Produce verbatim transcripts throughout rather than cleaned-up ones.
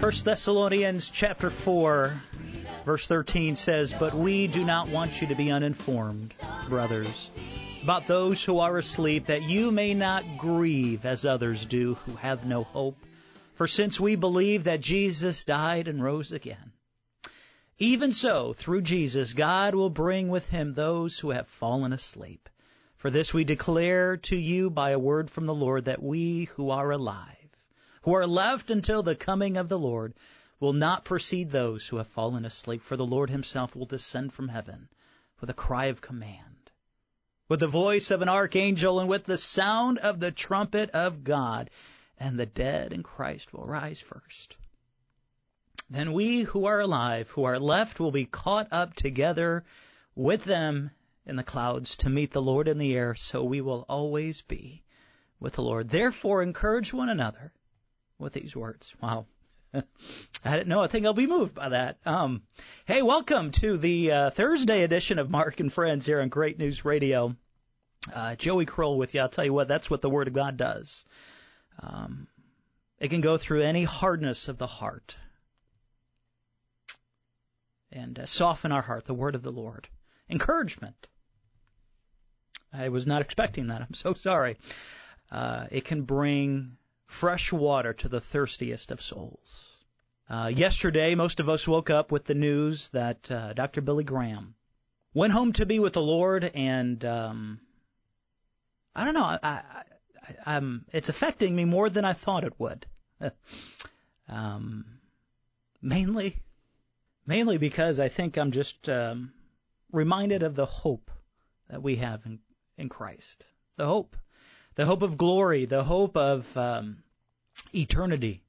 First Thessalonians chapter four, verse thirteen says, "But we do not want you to be uninformed, brothers, about those who are asleep, that you may not grieve as others do who have no hope. For since we believe that Jesus died and rose again, even so, through Jesus, God will bring with him those who have fallen asleep. For this we declare to you by a word from the Lord, that we who are alive, who are left until the coming of the Lord, will not precede those who have fallen asleep. For the Lord himself will descend from heaven with a cry of command, with the voice of an archangel, and with the sound of the trumpet of God, and the dead in Christ will rise first. Then we who are alive, who are left, will be caught up together with them in the clouds to meet the Lord in the air, so we will always be with the Lord. Therefore, encourage one another with these words." Wow. I didn't know. I think I'll be moved by that. Um, hey, welcome to the uh, Thursday edition of Mark and Friends here on Great News Radio. Uh, Joey Kroll with you. I'll tell you what, that's what the Word of God does. Um, it can go through any hardness of the heart and uh, soften our heart, the Word of the Lord. Encouragement. I was not expecting that. I'm so sorry. Uh, it can bring fresh water to the thirstiest of souls. Uh, yesterday, most of us woke up with the news that uh, Doctor Billy Graham went home to be with the Lord, and um, I don't know, I, I, I, I'm, it's affecting me more than I thought it would. um, mainly, mainly because I think I'm just um, reminded of the hope that we have in, in Christ. The hope. The hope of glory, the hope of um, eternity,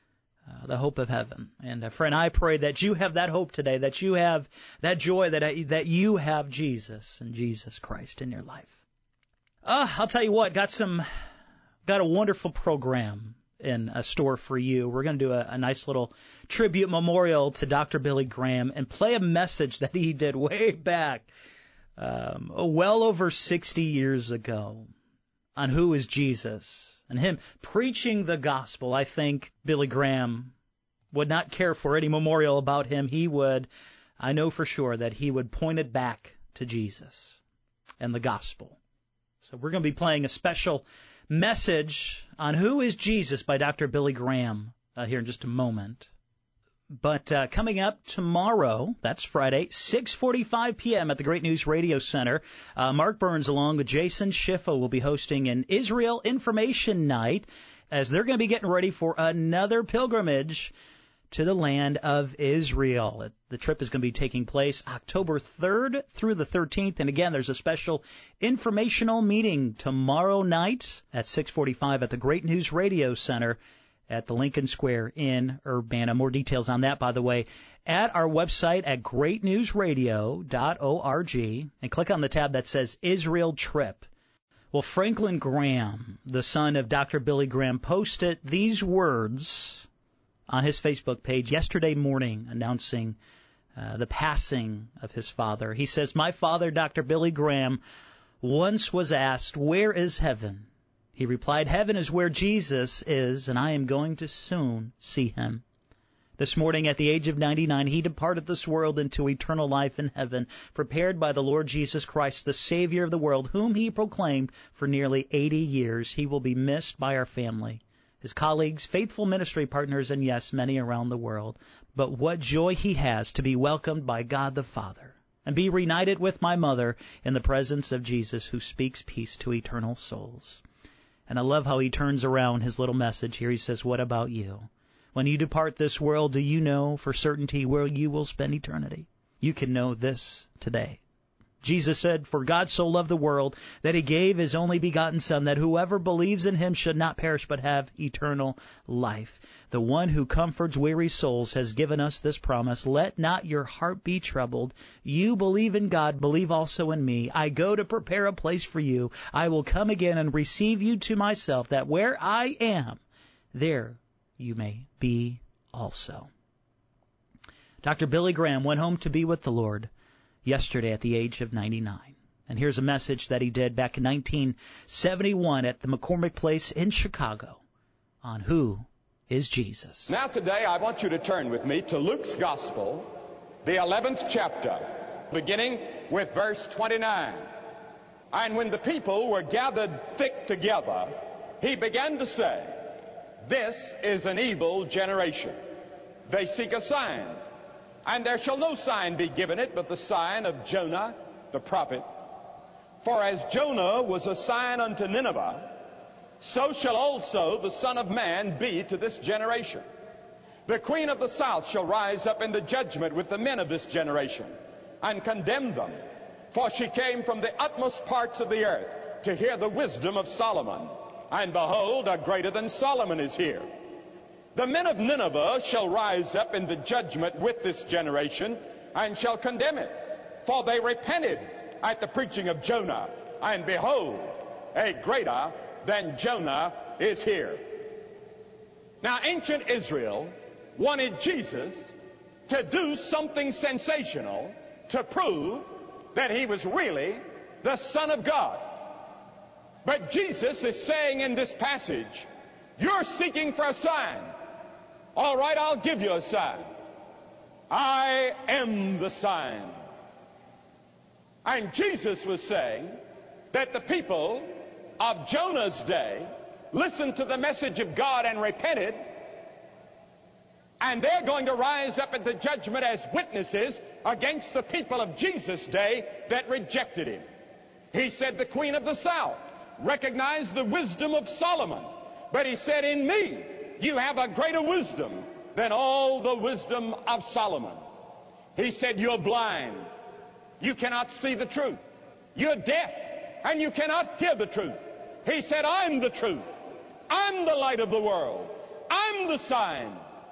uh, the hope of heaven. And uh, friend, I pray that you have that hope today, that you have that joy, that uh, that you have Jesus and Jesus Christ in your life. Uh, I'll tell you what, got some, got a wonderful program in a store for you. We're going to do a, a nice little tribute memorial to Doctor Billy Graham and play a message that he did way back, um, well over sixty years ago, on who is Jesus, and him preaching the gospel. I think Billy Graham would not care for any memorial about him. He would, I know for sure, that he would point it back to Jesus and the gospel. So we're going to be playing a special message on who is Jesus by Doctor Billy Graham uh, here in just a moment. But uh, coming up tomorrow, that's Friday, six forty-five p.m. at the Great News Radio Center, uh, Mark Burns along with Jason Schifo will be hosting an Israel Information Night as they're going to be getting ready for another pilgrimage to the land of Israel. The trip is going to be taking place October third through the thirteenth. And again, there's a special informational meeting tomorrow night at six forty-five at the Great News Radio Center at the Lincoln Square in Urbana. More details on that, by the way, at our website at great news radio dot org, and click on the tab that says Israel Trip. Well, Franklin Graham, the son of Doctor Billy Graham, posted these words on his Facebook page yesterday morning announcing uh, the passing of his father. He says, "My father, Doctor Billy Graham, once was asked, 'Where is heaven?' He replied, 'Heaven is where Jesus is, and I am going to soon see him.' This morning, at the age of ninety-nine, he departed this world into eternal life in heaven, prepared by the Lord Jesus Christ, the Savior of the world, whom he proclaimed for nearly eighty years. He will be missed by our family, his colleagues, faithful ministry partners, and yes, many around the world. But what joy he has to be welcomed by God the Father and be reunited with my mother in the presence of Jesus, who speaks peace to eternal souls." And I love how he turns around his little message here. He says, "What about you? When you depart this world, do you know for certainty where you will spend eternity? You can know this today. Jesus said, 'For God so loved the world that he gave his only begotten Son, that whoever believes in him should not perish but have eternal life.' The one who comforts weary souls has given us this promise. 'Let not your heart be troubled. You believe in God, believe also in me. I go to prepare a place for you. I will come again and receive you to myself, that where I am, there you may be also.'" Doctor Billy Graham went home to be with the Lord yesterday at the age of ninety-nine. And here's a message that he did back in nineteen seventy-one at the McCormick Place in Chicago on who is Jesus. Now today I want you to turn with me to Luke's Gospel, the eleventh chapter, beginning with verse twenty-nine. And when the people were gathered thick together, he began to say, "This is an evil generation. They seek a sign, and there shall no sign be given it but the sign of Jonah the prophet. For as Jonah was a sign unto Nineveh, so shall also the Son of Man be to this generation. The queen of the south shall rise up in the judgment with the men of this generation, and condemn them. For she came from the utmost parts of the earth to hear the wisdom of Solomon. And behold, a greater than Solomon is here. The men of Nineveh shall rise up in the judgment with this generation, and shall condemn it. For they repented at the preaching of Jonah. And behold, a greater than Jonah is here." Now, ancient Israel wanted Jesus to do something sensational to prove that he was really the Son of God. But Jesus is saying in this passage, you're seeking for a sign. All right, I'll give you a sign. I am the sign. And Jesus was saying that the people of Jonah's day listened to the message of God and repented, and they're going to rise up at the judgment as witnesses against the people of Jesus' day that rejected him. He said the queen of the south recognized the wisdom of Solomon, but he said, in me you have a greater wisdom than all the wisdom of Solomon. He said, you're blind, you cannot see the truth. You're deaf, and you cannot hear the truth. He said, I'm the truth. I'm the light of the world. I'm the sign.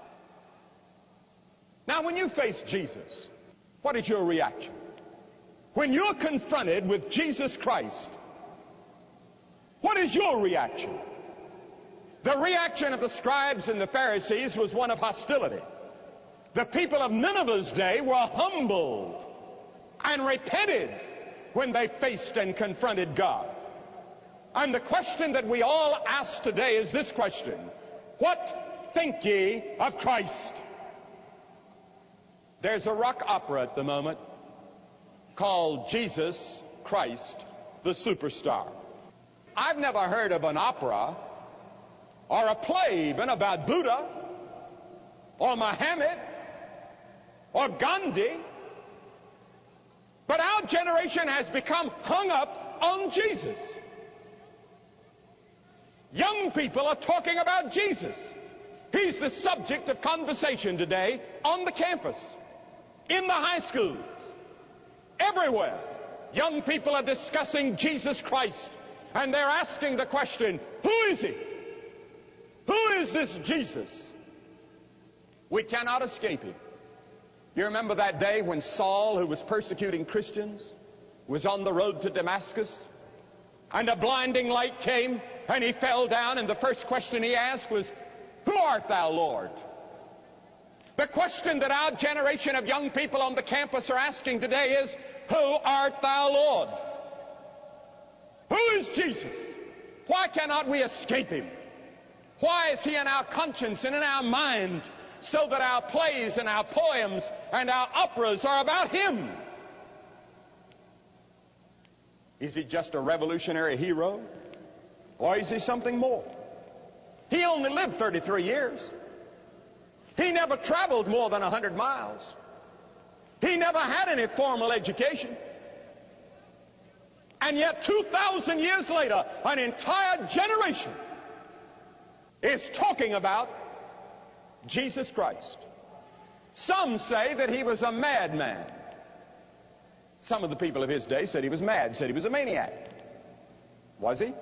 Now, when you face Jesus, what is your reaction? When you're confronted with Jesus Christ, what is your reaction? The reaction of the scribes and the Pharisees was one of hostility. The people of Nineveh's day were humbled and repented when they faced and confronted God. And the question that we all ask today is this question: what think ye of Christ? There's a rock opera at the moment called Jesus Christ the Superstar. I've never heard of an opera or a play even about Buddha or Muhammad or Gandhi. But our generation has become hung up on Jesus. Young people are talking about Jesus. He's the subject of conversation today on the campus, in the high schools, everywhere. Young people are discussing Jesus Christ, and they're asking the question, who is he? Who is this Jesus? We cannot escape him. You remember that day when Saul, who was persecuting Christians, was on the road to Damascus, and a blinding light came, and he fell down, and the first question he asked was, who art thou, Lord? The question that our generation of young people on the campus are asking today is, who art thou, Lord? Who is Jesus? Why cannot we escape him? Why is he in our conscience and in our mind, so that our plays and our poems and our operas are about him? Is he just a revolutionary hero? Or is he something more? He only lived thirty-three years. He never traveled more than one hundred miles. He never had any formal education. And yet two thousand years later, an entire generation is talking about Jesus Christ. Some say that he was a madman. Some of the people of his day said he was mad, said he was a maniac. Was he?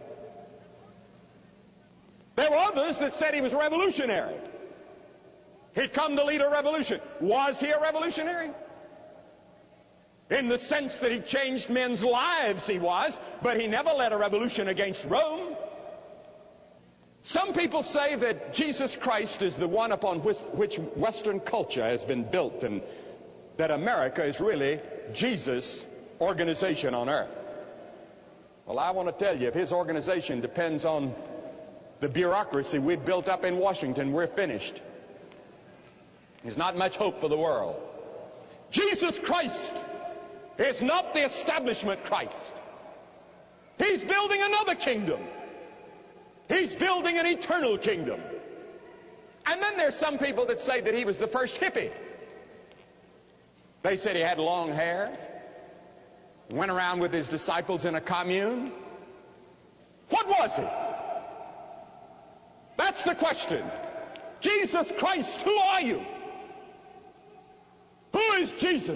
There were others that said he was revolutionary. He'd come to lead a revolution. Was he a revolutionary? In the sense that he changed men's lives, he was, but he never led a revolution against Rome. Some people say that Jesus Christ is the one upon which, which Western culture has been built, and that America is really Jesus' organization on earth. Well, I want to tell you, if his organization depends on The bureaucracy we've built up in Washington, we're finished. There's not much hope for the world. Jesus Christ is not the establishment Christ. He's building another kingdom. He's building an eternal kingdom. And then there's some people that say that he was the first hippie. They said he had long hair, went around with his disciples in a commune. What was he? That's the question. Jesus Christ, who are you? Who is Jesus?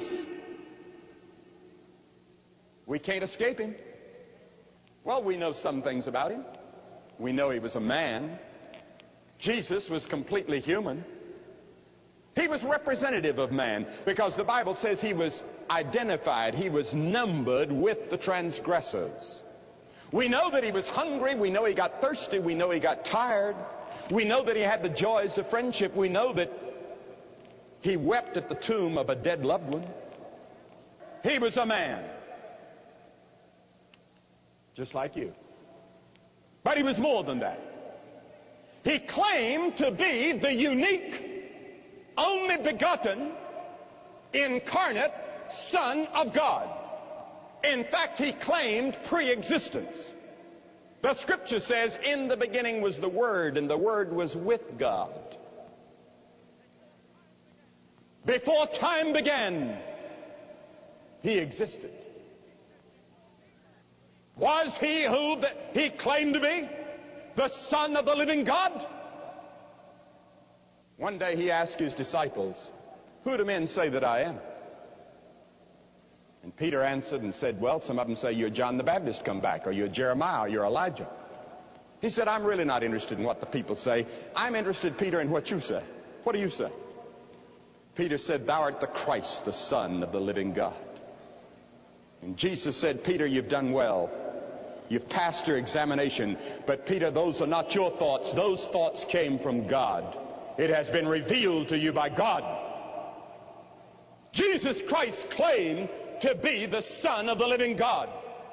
We can't escape him. Well, we know some things about him. We know he was a man. Jesus was completely human. He was representative of man because the Bible says he was identified. He was numbered with the transgressors. We know that he was hungry. We know he got thirsty. We know he got tired. We know that he had the joys of friendship. We know that he wept at the tomb of a dead loved one. He was a man, just like you. But he was more than that. He claimed to be the unique, only begotten, incarnate Son of God. In fact, he claimed pre-existence. The Scripture says, in the beginning was the Word, and the Word was with God. Before time began, he existed. Was he who the, he claimed to be? The Son of the living God? One day he asked his disciples, who do men say that I am? And Peter answered and said, well, some of them say you're John the Baptist come back, or you're Jeremiah, or you're Elijah. He said, I'm really not interested in what the people say. I'm interested, Peter, in what you say. What do you say? Peter said, thou art the Christ, the Son of the living God. And Jesus said, Peter, you've done well. You've passed your examination. But Peter, those are not your thoughts. Those thoughts came from God. It has been revealed to you by God. Jesus Christ claimed to be the Son of the living God.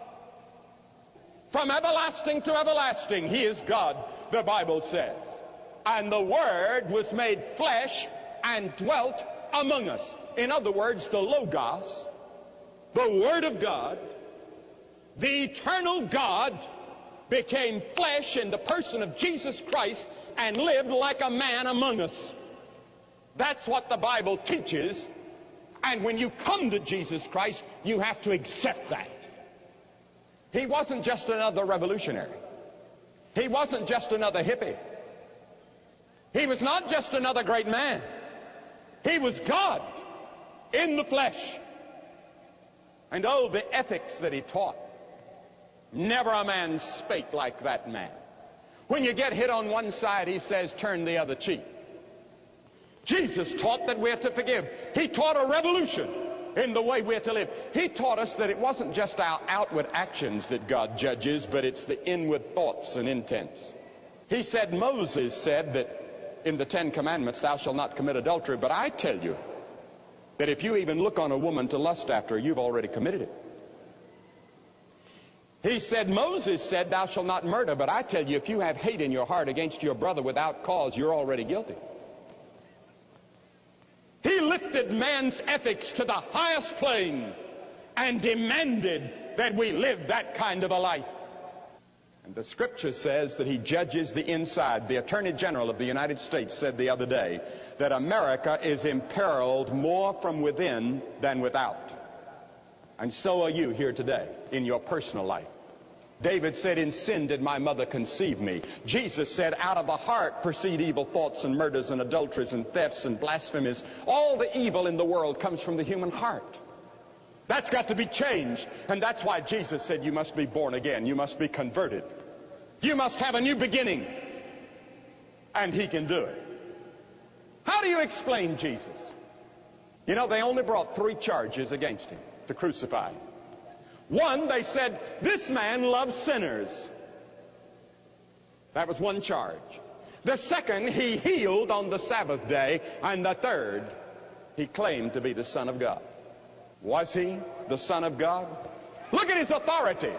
From everlasting to everlasting, he is God, the Bible says. And the Word was made flesh and dwelt among us. In other words, the Logos, the Word of God, the eternal God, became flesh in the person of Jesus Christ and lived like a man among us. That's what the Bible teaches. And when you come to Jesus Christ, you have to accept that. He wasn't just another revolutionary. He wasn't just another hippie. He was not just another great man. He was God in the flesh. And oh, the ethics that he taught. Never a man spake like that man. When you get hit on one side, he says, turn the other cheek. Jesus taught that we're to forgive. He taught a revolution in the way we're to live. He taught us that it wasn't just our outward actions that God judges, but it's the inward thoughts and intents. He said, Moses said that in the Ten Commandments, thou shalt not commit adultery, but I tell you that if you even look on a woman to lust after her, you've already committed it. He said, Moses said, thou shalt not murder, but I tell you, if you have hate in your heart against your brother without cause, you're already guilty. He lifted man's ethics to the highest plane and demanded that we live that kind of a life. And the Scripture says that he judges the inside. The Attorney General of the United States said the other day that America is imperiled more from within than without. And so are you here today in your personal life. David said, in sin did my mother conceive me. Jesus said, out of the heart proceed evil thoughts and murders and adulteries and thefts and blasphemies. All the evil in the world comes from the human heart. That's got to be changed. And that's why Jesus said you must be born again. You must be converted. You must have a new beginning. And he can do it. How do you explain Jesus? You know, they only brought three charges against him to crucify him. One, they said, this man loves sinners. That was one charge. The second, he healed on the Sabbath day. And the third, he claimed to be the Son of God. Was he the Son of God? Look at his authority.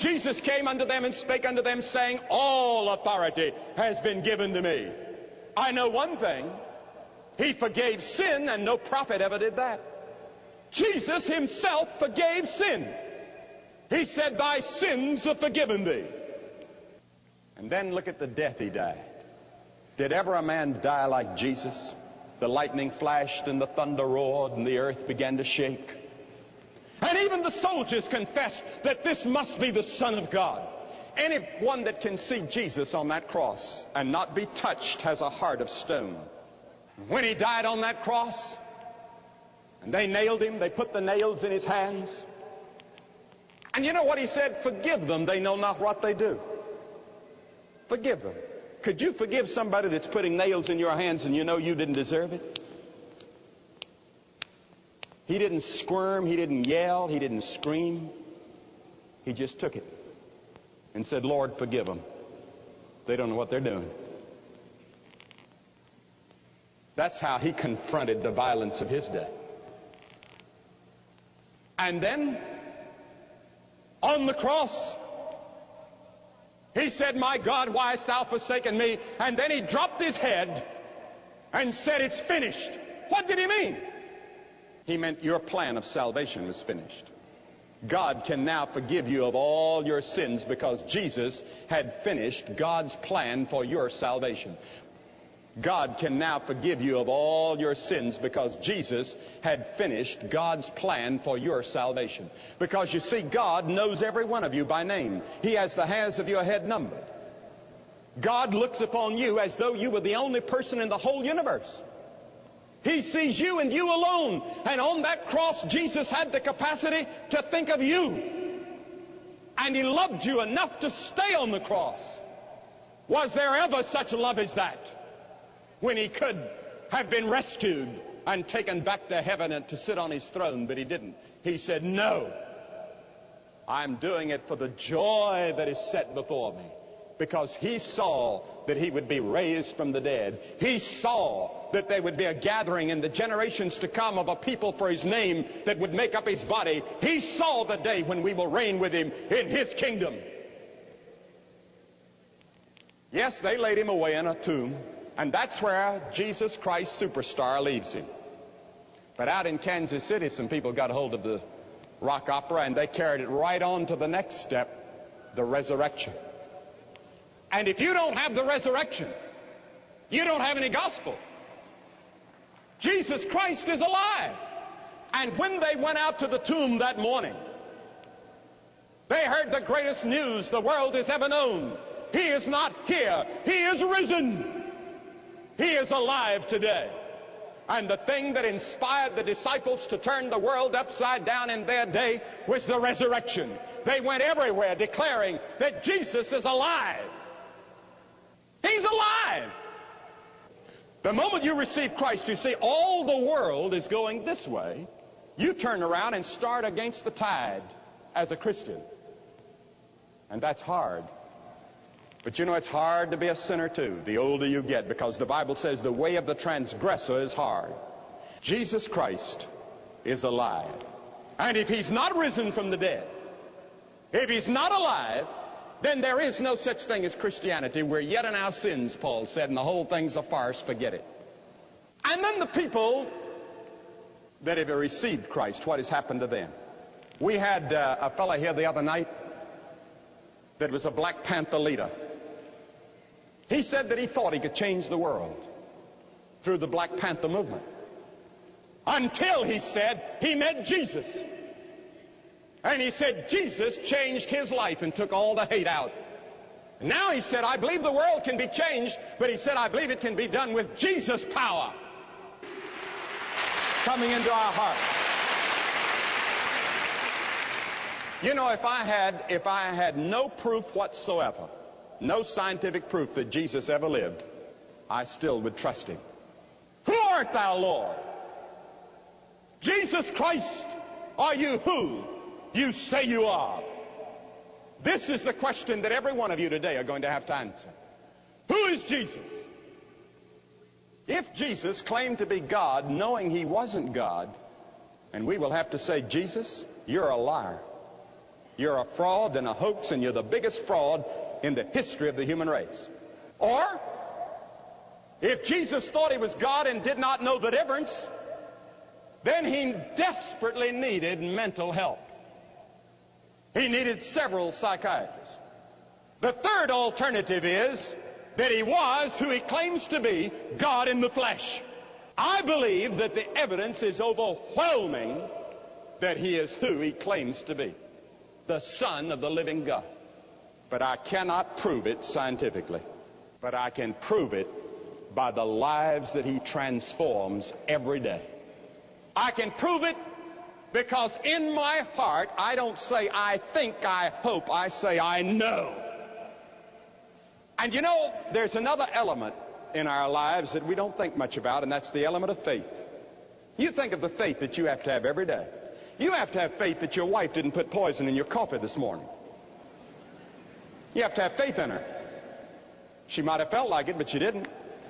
Jesus came unto them and spake unto them, saying, all authority has been given to me. I know one thing. He forgave sin, and no prophet ever did that. Jesus himself forgave sin. He said, thy sins are forgiven thee. And then look at the death he died. Did ever a man die like Jesus? The lightning flashed and the thunder roared and the earth began to shake. And even the soldiers confessed that this must be the Son of God. Anyone that can see Jesus on that cross and not be touched has a heart of stone. When he died on that cross, and they nailed him, they put the nails in his hands. And you know what he said? Forgive them, they know not what they do. Forgive them. Could you forgive somebody that's putting nails in your hands and you know you didn't deserve it? He didn't squirm, he didn't yell, he didn't scream. He just took it and said, Lord, forgive them. They don't know what they're doing. That's how he confronted the violence of his day. And then, on the cross, he said, my God, why hast thou forsaken me? And then he dropped his head and said, it's finished. What did he mean? He meant your plan of salvation was finished. God can now forgive you of all your sins because Jesus had finished God's plan for your salvation. God can now forgive you of all your sins because Jesus had finished God's plan for your salvation. Because you see, God knows every one of you by name. He has the hairs of your head numbered. God looks upon you as though you were the only person in the whole universe. He sees you and you alone. And on that cross, Jesus had the capacity to think of you. And he loved you enough to stay on the cross. Was there ever such love as that? When he could have been rescued and taken back to heaven and to sit on his throne, but he didn't. He said, no, I'm doing it for the joy that is set before me. Because he saw that he would be raised from the dead. He saw that there would be a gathering in the generations to come of a people for his name that would make up his body. He saw the day when we will reign with him in his kingdom. Yes, they laid him away in a tomb. And that's where Jesus Christ Superstar leaves him. But out in Kansas City, some people got hold of the rock opera and they carried it right on to the next step, the resurrection. And if you don't have the resurrection, you don't have any gospel. Jesus Christ is alive. And when they went out to the tomb that morning, they heard the greatest news the world has ever known. He is not here. He is risen. He is alive today. And the thing that inspired the disciples to turn the world upside down in their day was the resurrection. They went everywhere declaring that Jesus is alive. He's alive. The moment you receive Christ, you see all the world is going this way. You turn around and start against the tide as a Christian. And that's hard. But you know, it's hard to be a sinner too, the older you get, because the Bible says the way of the transgressor is hard. Jesus Christ is alive. And if he's not risen from the dead, if he's not alive, then there is no such thing as Christianity. We're yet in our sins, Paul said, and the whole thing's a farce. Forget it. And then the people that have received Christ, what has happened to them? We had uh, a fellow here the other night that was a Black Panther leader. He said that he thought he could change the world through the Black Panther movement. Until, he said, he met Jesus. And he said Jesus changed his life and took all the hate out. And now he said, I believe the world can be changed, but he said, I believe it can be done with Jesus' power coming into our hearts. You know, if I had, if I had no proof whatsoever, no scientific proof that Jesus ever lived, I still would trust him. Who art thou, Lord? Jesus Christ, are you who you say you are? This is the question that every one of you today are going to have to answer. Who is Jesus? If Jesus claimed to be God, knowing he wasn't God, and we will have to say, Jesus, you're a liar. You're a fraud and a hoax, and you're the biggest fraud in the history of the human race. Or, if Jesus thought he was God and did not know the difference, then he desperately needed mental help. He needed several psychiatrists. The third alternative is that he was who he claims to be, God in the flesh. I believe that the evidence is overwhelming that he is who he claims to be, the Son of the living God. But I cannot prove it scientifically. But I can prove it by the lives that he transforms every day. I can prove it because in my heart, I don't say I think, I hope, I say I know. And you know, there's another element in our lives that we don't think much about, and that's the element of faith. You think of the faith that you have to have every day. You have to have faith that your wife didn't put poison in your coffee this morning. You have to have faith in her. She might have felt like it, but she didn't.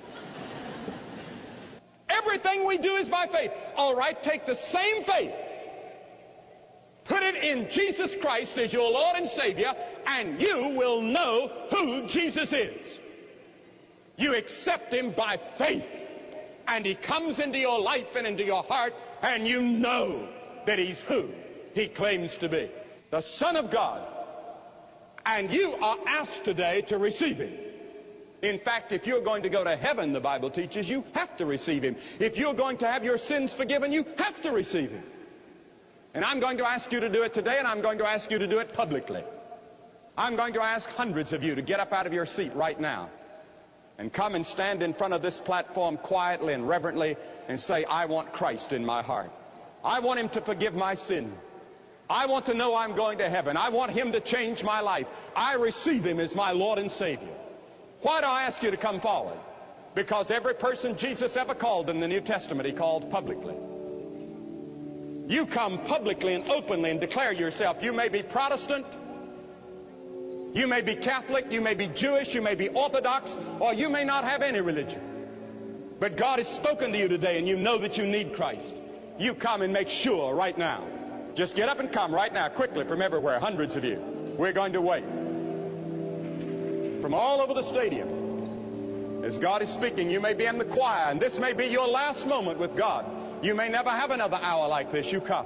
Everything we do is by faith. All right, take the same faith, put it in Jesus Christ as your Lord and Savior, and you will know who Jesus is. You accept him by faith, and he comes into your life and into your heart, and you know that he's who he claims to be, the Son of God. And you are asked today to receive him. In fact, if you're going to go to heaven, the Bible teaches, you have to receive him. If you're going to have your sins forgiven, you have to receive him. And I'm going to ask you to do it today, and I'm going to ask you to do it publicly. I'm going to ask hundreds of you to get up out of your seat right now and come and stand in front of this platform quietly and reverently and say, I want Christ in my heart. I want him to forgive my sin. I want to know I'm going to heaven. I want him to change my life. I receive him as my Lord and Savior. Why do I ask you to come forward? Because every person Jesus ever called in the New Testament, he called publicly. You come publicly and openly and declare yourself. You may be Protestant, you may be Catholic, you may be Jewish, you may be Orthodox, or you may not have any religion. But God has spoken to you today, and you know that you need Christ. You come and make sure right now. Just get up and come right now, quickly, from everywhere, hundreds of you. We're going to wait. From all over the stadium, as God is speaking, you may be in the choir, and this may be your last moment with God. You may never have another hour like this. You come.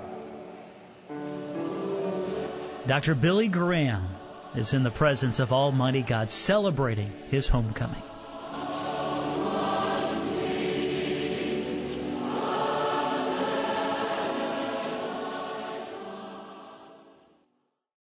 Doctor Billy Graham is in the presence of Almighty God, celebrating his homecoming.